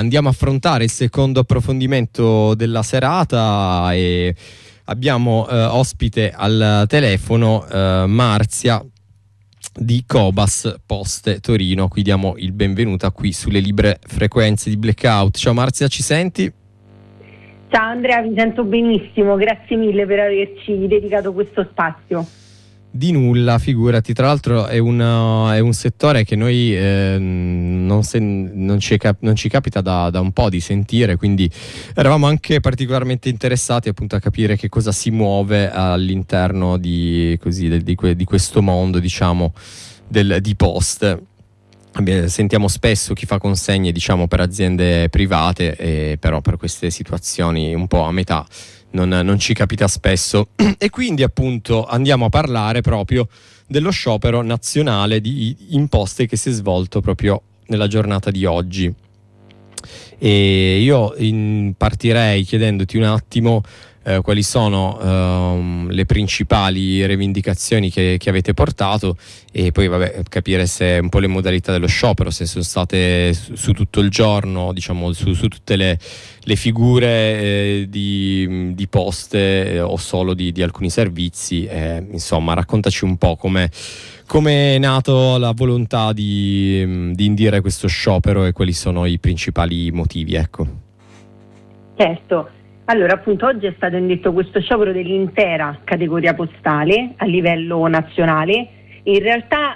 andiamo a affrontare il secondo approfondimento della serata e abbiamo ospite al telefono Marzia di Cobas Poste Torino. Qui diamo il benvenuto qui sulle libere frequenze di Blackout. Ciao Marzia, ci senti? Ciao Andrea, vi sento benissimo, grazie mille per averci dedicato questo spazio. Di nulla, figurati. Tra l'altro è un settore che noi non ci capita da un po' di sentire, quindi eravamo anche particolarmente interessati appunto a capire che cosa si muove all'interno di questo mondo, diciamo, di poste. Sentiamo spesso chi fa consegne, diciamo, per aziende private, però per queste situazioni un po' a metà non ci capita spesso. E quindi appunto andiamo a parlare proprio dello sciopero nazionale di imposte che si è svolto proprio nella giornata di oggi. E io partirei chiedendoti un attimo quali sono le principali rivendicazioni che avete portato, e poi capire se un po' le modalità dello sciopero, se sono state su tutto il giorno, diciamo su tutte le figure di poste o solo di alcuni servizi. Insomma, raccontaci un po' come è nato la volontà di indire questo sciopero e quali sono i principali motivi, ecco. Certo. Allora, appunto, oggi è stato indetto questo sciopero dell'intera categoria postale a livello nazionale. In realtà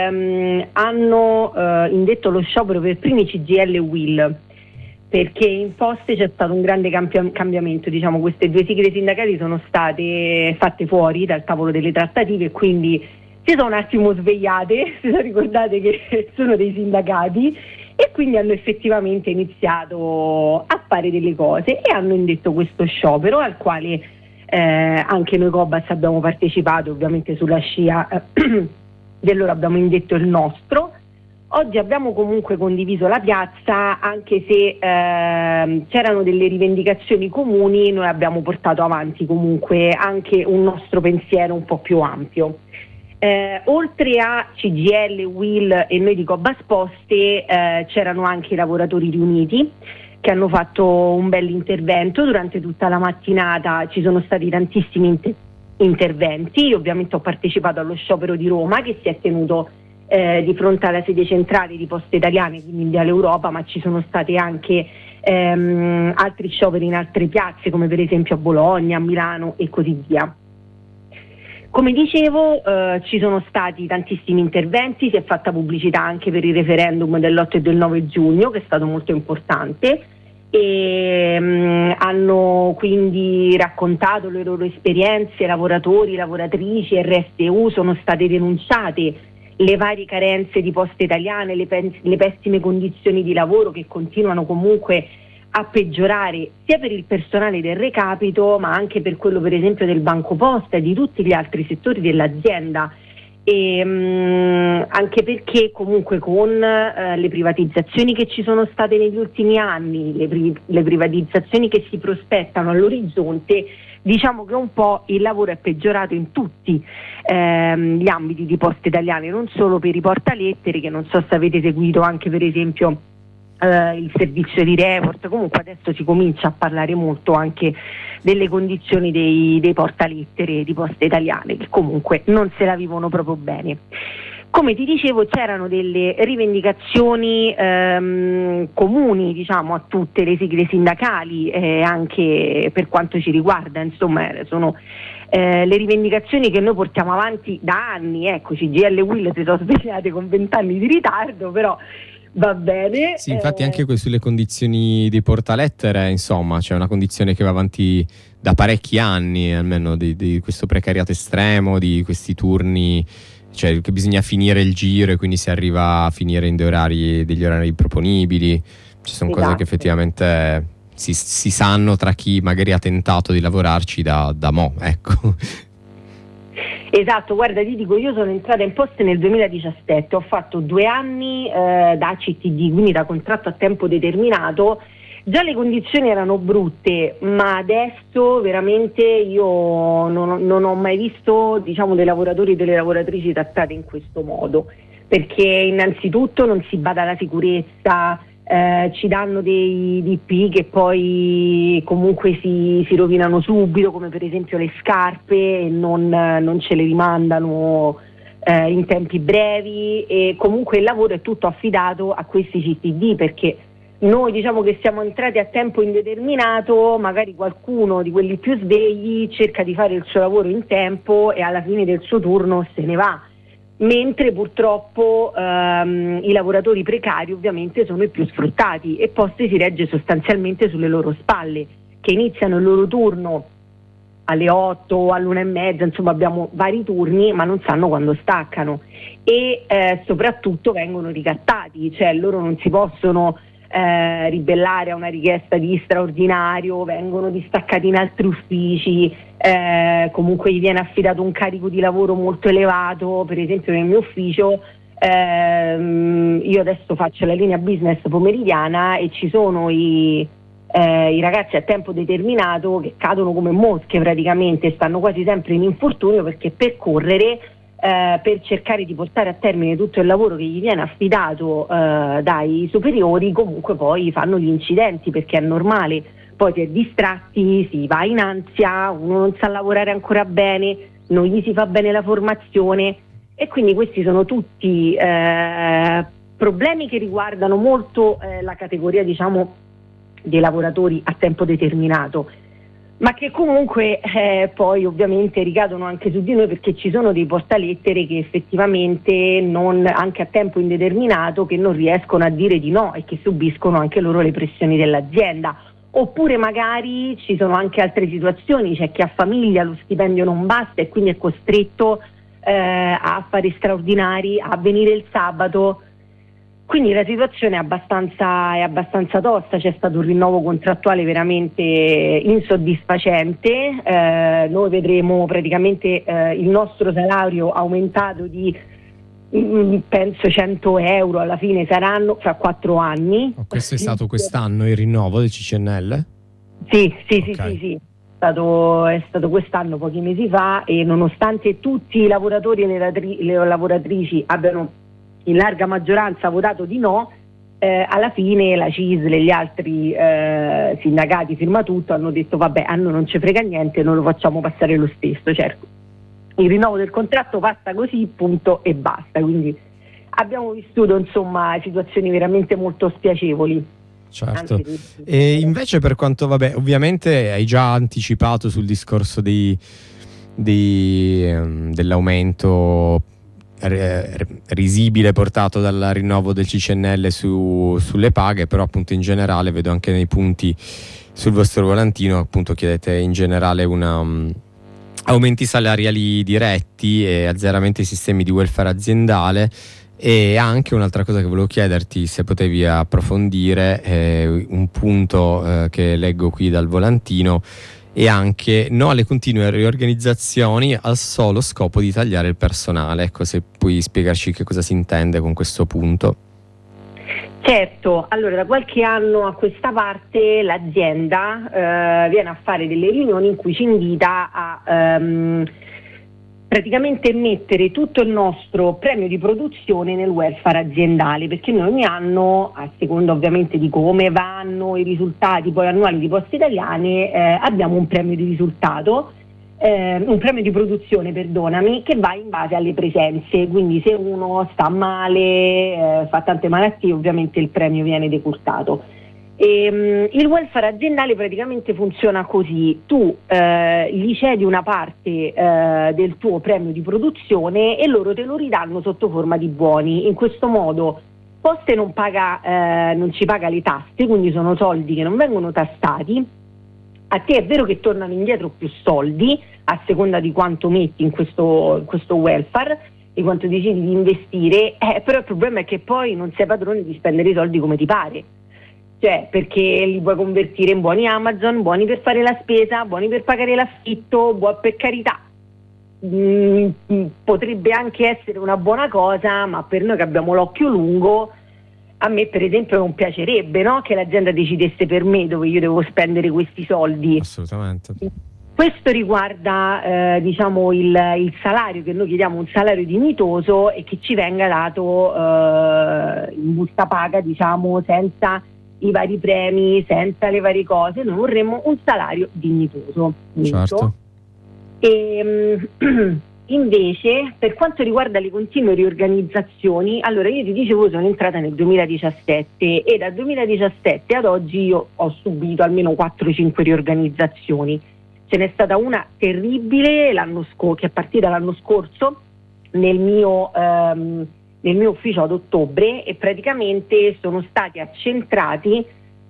hanno indetto lo sciopero per primi CGIL e UIL, perché in Poste c'è stato un grande cambiamento. Diciamo, queste due sigle sindacali sono state fatte fuori dal tavolo delle trattative e quindi si sono un attimo svegliate, si sono ricordate che sono dei sindacati e quindi hanno effettivamente iniziato a fare delle cose e hanno indetto questo sciopero al quale anche noi Cobas abbiamo partecipato, ovviamente sulla scia del loro abbiamo indetto il nostro. Oggi abbiamo comunque condiviso la piazza, anche se c'erano delle rivendicazioni comuni, noi abbiamo portato avanti comunque anche un nostro pensiero un po' più ampio. Oltre a CGIL, UIL e noi di Cobas Poste c'erano anche i lavoratori riuniti che hanno fatto un bel intervento durante tutta la mattinata. Ci sono stati tantissimi interventi. Io ovviamente ho partecipato allo sciopero di Roma che si è tenuto di fronte alla sede centrale di Poste Italiane, quindi in Viale Europa, ma ci sono stati anche altri scioperi in altre piazze come per esempio a Bologna, a Milano e così via. Come dicevo, ci sono stati tantissimi interventi, si è fatta pubblicità anche per il referendum dell'8 e del 9 giugno, che è stato molto importante, e hanno quindi raccontato le loro esperienze, lavoratori, lavoratrici, RSU, sono state denunciate le varie carenze di Poste Italiane, le pessime condizioni di lavoro che continuano comunque a peggiorare sia per il personale del recapito ma anche per quello per esempio del Banco Posta e di tutti gli altri settori dell'azienda, e anche perché comunque con le privatizzazioni che ci sono state negli ultimi anni, le privatizzazioni che si prospettano all'orizzonte, diciamo che un po' il lavoro è peggiorato in tutti gli ambiti di Poste Italiane, non solo per i portalettere, che non so se avete seguito anche per esempio il servizio di report. Comunque adesso si comincia a parlare molto anche delle condizioni dei portalettere di Poste Italiane, che comunque non se la vivono proprio bene. Come ti dicevo, c'erano delle rivendicazioni comuni, diciamo, a tutte le sigle sindacali, anche per quanto ci riguarda, insomma, sono le rivendicazioni che noi portiamo avanti da anni. Ecco, CGIL e UIL si sono svegliate con 20 anni di ritardo, però va bene. Sì, infatti anche sulle condizioni dei portalettere, insomma, c'è una condizione che va avanti da parecchi anni, almeno di questo precariato estremo, di questi turni, cioè che bisogna finire il giro e quindi si arriva a finire in degli orari improponibili. Ci sono cose che effettivamente si sanno tra chi magari ha tentato di lavorarci da mo', ecco. Esatto, guarda, ti dico, io sono entrata in Poste nel 2017, ho fatto 2 anni da CTD, quindi da contratto a tempo determinato. Già le condizioni erano brutte, ma adesso veramente io non ho mai visto, diciamo, dei lavoratori e delle lavoratrici trattate in questo modo, perché innanzitutto non si bada alla sicurezza, ci danno dei DP che poi comunque si rovinano subito, come per esempio le scarpe, e non ce le rimandano in tempi brevi, e comunque il lavoro è tutto affidato a questi CTD, perché noi diciamo che siamo entrati a tempo indeterminato, magari qualcuno di quelli più svegli cerca di fare il suo lavoro in tempo e alla fine del suo turno se ne va, mentre purtroppo i lavoratori precari ovviamente sono i più sfruttati, e Poste si regge sostanzialmente sulle loro spalle, che iniziano il loro turno alle 8 o all'1:30, insomma abbiamo vari turni, ma non sanno quando staccano, e soprattutto vengono ricattati, cioè loro non si possono ribellare a una richiesta di straordinario, vengono distaccati in altri uffici, comunque gli viene affidato un carico di lavoro molto elevato. Per esempio nel mio ufficio io adesso faccio la linea business pomeridiana e ci sono i ragazzi a tempo determinato che cadono come mosche praticamente, stanno quasi sempre in infortunio, perché per correre, per cercare di portare a termine tutto il lavoro che gli viene affidato dai superiori, comunque poi fanno gli incidenti, perché è normale, poi si è distratti, si va in ansia, uno non sa lavorare ancora bene, non gli si fa bene la formazione, e quindi questi sono tutti problemi che riguardano molto la categoria, diciamo, dei lavoratori a tempo determinato, ma che comunque poi ovviamente ricadono anche su di noi, perché ci sono dei portalettere che effettivamente anche a tempo indeterminato, che non riescono a dire di no e che subiscono anche loro le pressioni dell'azienda. Oppure magari ci sono anche altre situazioni, c'è chi ha famiglia, lo stipendio non basta e quindi è costretto a fare straordinari, a venire il sabato. Quindi la situazione è abbastanza tosta, c'è stato un rinnovo contrattuale veramente insoddisfacente, noi vedremo praticamente il nostro salario aumentato di penso 100 euro, alla fine saranno fra 4 anni. Questo è stato quest'anno il rinnovo del CCNL? Sì, Okay. sì. È stato quest'anno, pochi mesi fa, e nonostante tutti i lavoratori e le lavoratrici abbiano in larga maggioranza votato di no, alla fine la CISL e gli altri sindacati firma tutto hanno detto vabbè, a noi non ci frega niente, noi lo facciamo passare lo stesso. Certo, il rinnovo del contratto passa così, punto e basta. Quindi abbiamo vissuto insomma situazioni veramente molto spiacevoli. Certo. E invece per quanto, vabbè, ovviamente hai già anticipato sul discorso dell'aumento risibile portato dal rinnovo del CCNL sulle paghe, però appunto in generale vedo anche nei punti sul vostro volantino, appunto chiedete in generale aumenti salariali diretti e azzeramenti ai sistemi di welfare aziendale. E anche un'altra cosa che volevo chiederti, se potevi approfondire un punto che leggo qui dal volantino, e anche no alle continue riorganizzazioni al solo scopo di tagliare il personale. Ecco, se puoi spiegarci che cosa si intende con questo punto. Certo, allora da qualche anno a questa parte l'azienda viene a fare delle riunioni in cui ci invita a praticamente mettere tutto il nostro premio di produzione nel welfare aziendale, perché noi ogni anno, a seconda ovviamente di come vanno i risultati poi annuali di Poste Italiane, abbiamo un premio di risultato, un premio di produzione, perdonami, che va in base alle presenze. Quindi se uno sta male, fa tante malattie, ovviamente il premio viene decurtato. Il welfare aziendale praticamente funziona così: tu gli cedi una parte del tuo premio di produzione e loro te lo ridanno sotto forma di buoni. In questo modo Poste non ci paga le tasse, quindi sono soldi che non vengono tassati. A te è vero che tornano indietro più soldi a seconda di quanto metti in questo welfare e quanto decidi di investire, però il problema è che poi non sei padrone di spendere i soldi come ti pare. Cioè, perché li puoi convertire in buoni Amazon, buoni per fare la spesa, buoni per pagare l'affitto, per carità. Potrebbe anche essere una buona cosa, ma per noi che abbiamo l'occhio lungo, a me per esempio non piacerebbe, no? Che l'azienda decidesse per me dove io devo spendere questi soldi. Assolutamente. Questo riguarda diciamo il salario, che noi chiediamo un salario dignitoso e che ci venga dato in busta paga, diciamo, senza i vari premi, senza le varie cose. Noi vorremmo un salario dignitoso. Certo. E invece, per quanto riguarda le continue riorganizzazioni, allora io ti dicevo, sono entrata nel 2017 e dal 2017 ad oggi io ho subito almeno 4-5 riorganizzazioni. Ce n'è stata una terribile che è partita l'anno scorso nel mio ufficio ad ottobre, e praticamente sono stati accentrati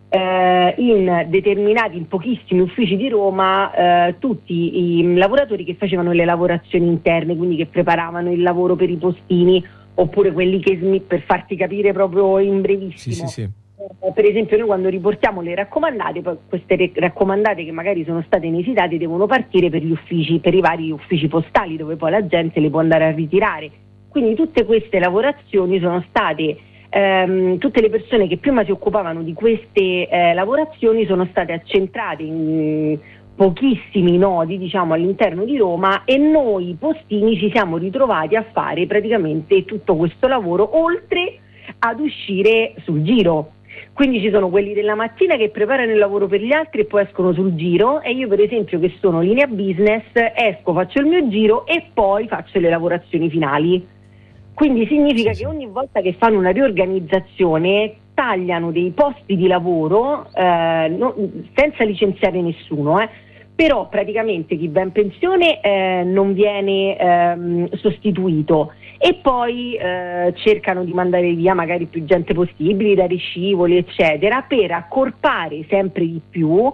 in pochissimi uffici di Roma tutti i lavoratori che facevano le lavorazioni interne, quindi che preparavano il lavoro per i postini, oppure quelli che per farti capire proprio in brevissimo. Sì. Per esempio, noi quando riportiamo le raccomandate, poi queste raccomandate che magari sono state nei dati devono partire per gli uffici, per i vari uffici postali, dove poi la gente le può andare a ritirare. Quindi tutte queste lavorazioni sono state, tutte le persone che prima si occupavano di queste lavorazioni sono state accentrate in pochissimi nodi, diciamo, all'interno di Roma, e noi postini ci siamo ritrovati a fare praticamente tutto questo lavoro, oltre ad uscire sul giro. Quindi ci sono quelli della mattina che preparano il lavoro per gli altri e poi escono sul giro, e io per esempio, che sono linea business, esco, faccio il mio giro e poi faccio le lavorazioni finali. Quindi significa che ogni volta che fanno una riorganizzazione tagliano dei posti di lavoro senza licenziare nessuno, però praticamente chi va in pensione non viene sostituito, e poi cercano di mandare via magari più gente possibile, dare scivoli eccetera, per accorpare sempre di più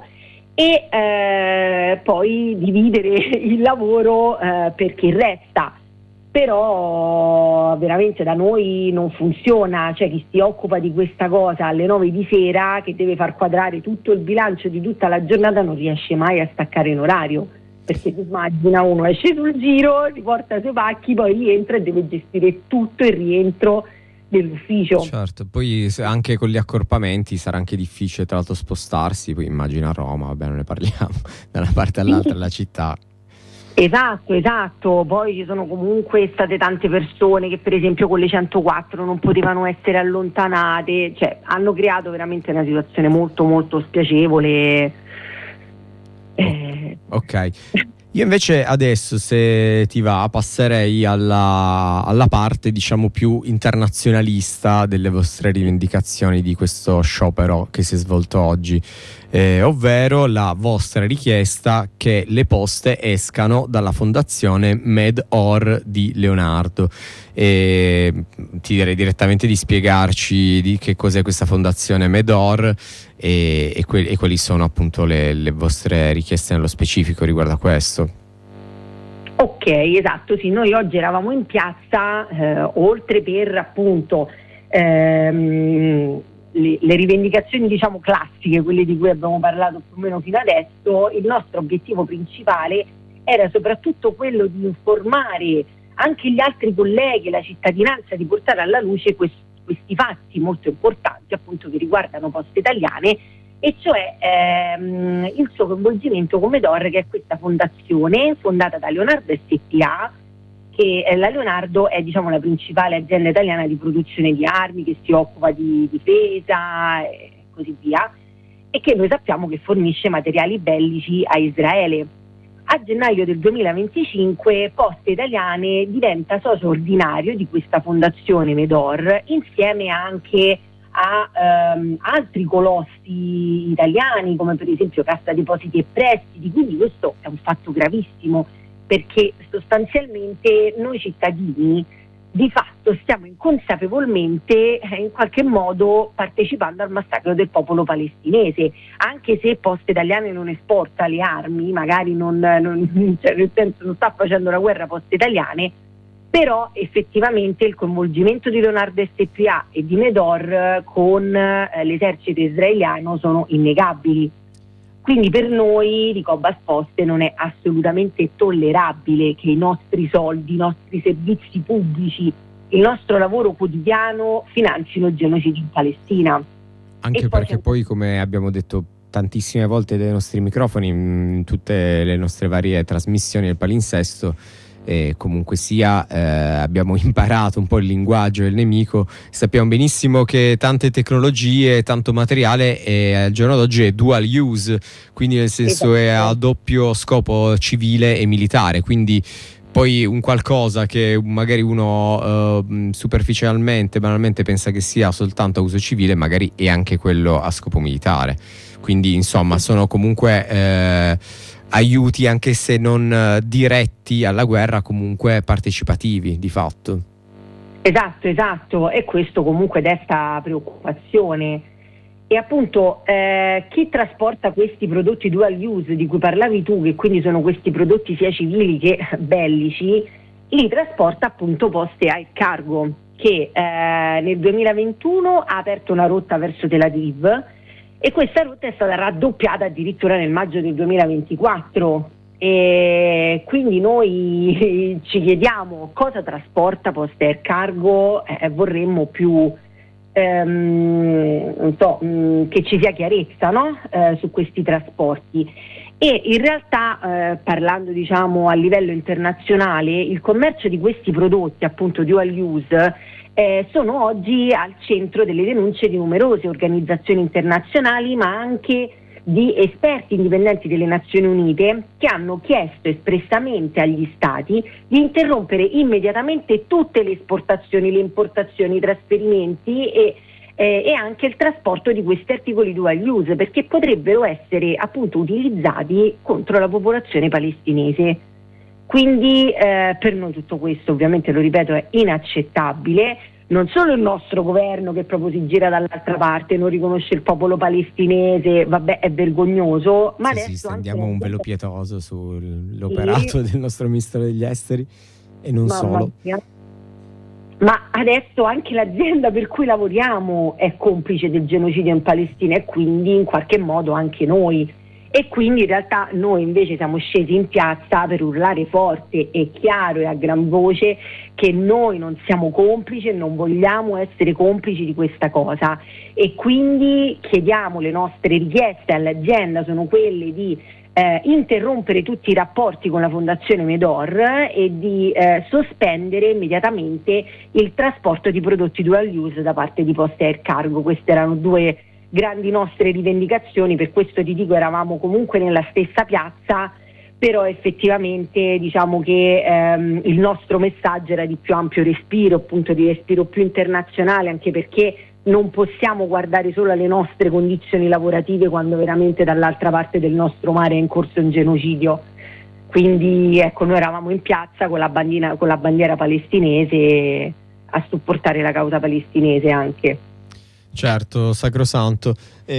e poi dividere il lavoro per chi resta. Però veramente da noi non funziona, cioè chi si occupa di questa cosa alle 9 di sera, che deve far quadrare tutto il bilancio di tutta la giornata, non riesce mai a staccare in orario, perché ti immagina, uno esce sul giro, riporta i suoi pacchi, poi rientra e deve gestire tutto il rientro dell'ufficio. Certo, poi anche con gli accorpamenti sarà anche difficile tra l'altro spostarsi, poi immagino a Roma, vabbè, non ne parliamo, da una parte all'altra della città. Esatto, poi ci sono comunque state tante persone che per esempio con le 104 non potevano essere allontanate, cioè hanno creato veramente una situazione molto molto spiacevole. Ok, io invece adesso, se ti va, passerei alla parte diciamo più internazionalista delle vostre rivendicazioni di questo sciopero che si è svolto oggi, ovvero la vostra richiesta che le poste escano dalla fondazione Med-Or di Leonardo. Ti direi direttamente di spiegarci di che cos'è questa fondazione Med-Or e quali sono appunto le vostre richieste nello specifico riguardo a questo. Ok, esatto, sì, noi oggi eravamo in piazza, oltre per appunto le rivendicazioni diciamo classiche, quelle di cui abbiamo parlato più o meno fino adesso. Il nostro obiettivo principale era soprattutto quello di informare anche gli altri colleghi, la cittadinanza, di portare alla luce questi fatti molto importanti, appunto, che riguardano Poste Italiane, e cioè il suo coinvolgimento come Med-Or, che è questa fondazione fondata da Leonardo SpA, che la Leonardo è diciamo la principale azienda italiana di produzione di armi, che si occupa di difesa e così via, e che noi sappiamo che fornisce materiali bellici a Israele. A gennaio del 2025 Poste Italiane diventa socio ordinario di questa fondazione Med-Or, insieme anche a altri colossi italiani, come per esempio Cassa Depositi e Prestiti. Quindi questo è un fatto gravissimo, perché sostanzialmente noi cittadini di fatto stiamo inconsapevolmente in qualche modo partecipando al massacro del popolo palestinese, anche se Poste Italiane non esporta le armi, magari cioè nel senso non sta facendo la guerra Poste Italiane, però effettivamente il coinvolgimento di Leonardo SpA e di Med-Or con l'esercito israeliano sono innegabili. Quindi per noi di Cobas Poste non è assolutamente tollerabile che i nostri soldi, i nostri servizi pubblici, il nostro lavoro quotidiano finanzino il genocidio in Palestina. Anche perché poi, come abbiamo detto tantissime volte dai nostri microfoni, in tutte le nostre varie trasmissioni del palinsesto. E comunque sia, abbiamo imparato un po' il linguaggio del nemico, sappiamo benissimo che tante tecnologie, tanto materiale al giorno d'oggi è dual use, quindi nel senso è a doppio scopo civile e militare, quindi poi un qualcosa che magari uno superficialmente, banalmente pensa che sia soltanto a uso civile, magari è anche quello a scopo militare, quindi insomma sono comunque aiuti, anche se non diretti alla guerra, comunque partecipativi di fatto. Esatto, e questo comunque desta preoccupazione. E appunto chi trasporta questi prodotti dual use di cui parlavi tu, che quindi sono questi prodotti sia civili che bellici, li trasporta appunto Poste Air Cargo, che nel 2021 ha aperto una rotta verso Tel Aviv, e questa rotta è stata raddoppiata addirittura nel maggio del 2024, e quindi noi ci chiediamo cosa trasporta Poste Air Cargo. Vorremmo più che ci sia chiarezza, no? Su questi trasporti. E in realtà parlando diciamo a livello internazionale, il commercio di questi prodotti appunto dual use sono oggi al centro delle denunce di numerose organizzazioni internazionali, ma anche di esperti indipendenti delle Nazioni Unite, che hanno chiesto espressamente agli Stati di interrompere immediatamente tutte le esportazioni, le importazioni, i trasferimenti e anche il trasporto di questi articoli dual use, perché potrebbero essere appunto utilizzati contro la popolazione palestinese. Quindi per noi tutto questo, ovviamente lo ripeto, è inaccettabile. Non solo il nostro governo, che proprio si gira dall'altra parte, non riconosce il popolo palestinese, vabbè, è vergognoso, ma adesso stendiamo un velo pietoso sull'operato del nostro ministro degli esteri, e non solo. Ma adesso anche l'azienda per cui lavoriamo è complice del genocidio in Palestina, e quindi in qualche modo anche noi. E quindi in realtà noi invece siamo scesi in piazza per urlare forte e chiaro e a gran voce che noi non siamo complici e non vogliamo essere complici di questa cosa, e quindi chiediamo, le nostre richieste all'azienda sono quelle di interrompere tutti i rapporti con la Fondazione Medor e di sospendere immediatamente il trasporto di prodotti dual use da parte di Poste Air Cargo. Queste erano due grandi nostre rivendicazioni, per questo ti dico eravamo comunque nella stessa piazza, però effettivamente diciamo che il nostro messaggio era di più ampio respiro, appunto di respiro più internazionale, anche perché non possiamo guardare solo alle nostre condizioni lavorative quando veramente dall'altra parte del nostro mare è in corso un genocidio. Quindi ecco, noi eravamo in piazza con la bandiera palestinese a supportare la causa palestinese anche. Certo, sacrosanto.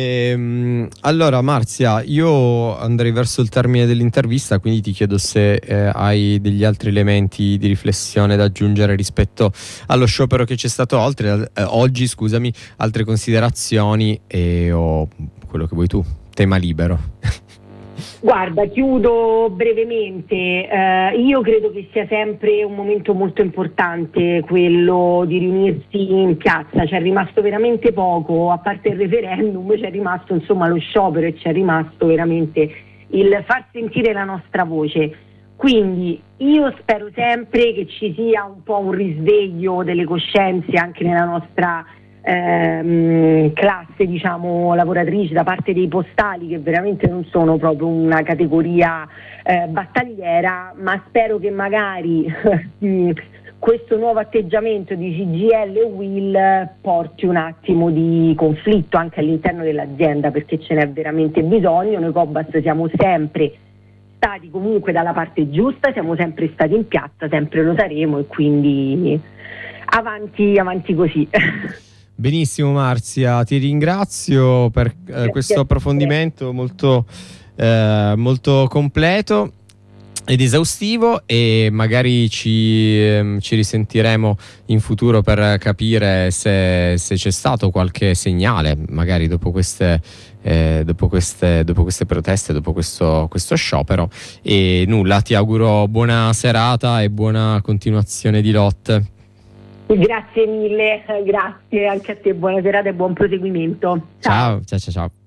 Allora Marzia, io andrei verso il termine dell'intervista, quindi ti chiedo se hai degli altri elementi di riflessione da aggiungere rispetto allo sciopero che c'è stato oggi, scusami, altre considerazioni o quello che vuoi tu, tema libero. Guarda, chiudo brevemente. Io credo che sia sempre un momento molto importante quello di riunirsi in piazza. C'è rimasto veramente poco, a parte il referendum, c'è rimasto insomma lo sciopero e c'è rimasto veramente il far sentire la nostra voce. Quindi io spero sempre che ci sia un po' un risveglio delle coscienze anche nella nostra classe, diciamo, lavoratrice, da parte dei postali, che veramente non sono proprio una categoria battagliera, ma spero che magari questo nuovo atteggiamento di CGIL e UIL porti un attimo di conflitto anche all'interno dell'azienda, perché ce n'è veramente bisogno. Noi Cobas siamo sempre stati comunque dalla parte giusta, siamo sempre stati in piazza, sempre lo saremo, e quindi avanti così. Benissimo Marzia, ti ringrazio per questo approfondimento molto completo ed esaustivo, e magari ci risentiremo in futuro per capire se c'è stato qualche segnale, magari dopo queste proteste, dopo questo sciopero. E nulla, ti auguro buona serata e buona continuazione di lotte. Grazie mille, grazie anche a te, buona serata e buon proseguimento. Ciao. Ciao.